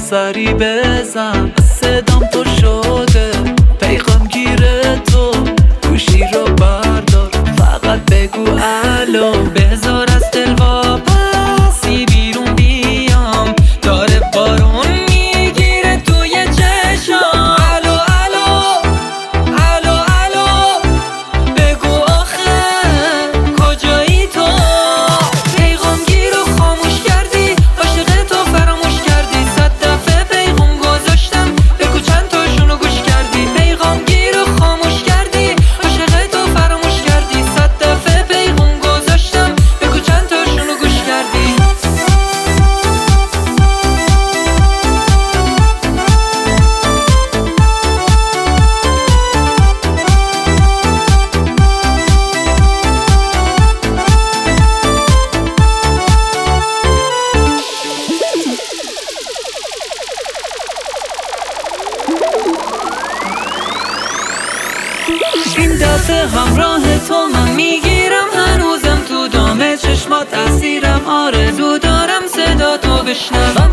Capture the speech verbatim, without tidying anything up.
سری بزن، صدام تو شده پیغام گیره تو، گوشی رو بردار فقط بگو الو. بذار از دل واپسی بیرون بیام، داره بارون میگیره توی چشام. الو الو الو الو بگو آخه کجایی تو؟ پیغام گیر رو خاموش کردی، عاشق تو فراموش کردی. صد دفعه پیغام گذاشتم بگو چند تاشونو گوش کردی. پیغام گیر رو خاموش کردی، عاشق تو فراموش کردی. صد دفعه پیغام گذاشتم بگو چند تاشونو گوش کردی. این دفعه همراه تو من میگیرم، هنوزم تو دام چشمات اسیرم. آرزو دارم صدا تو بشنوم.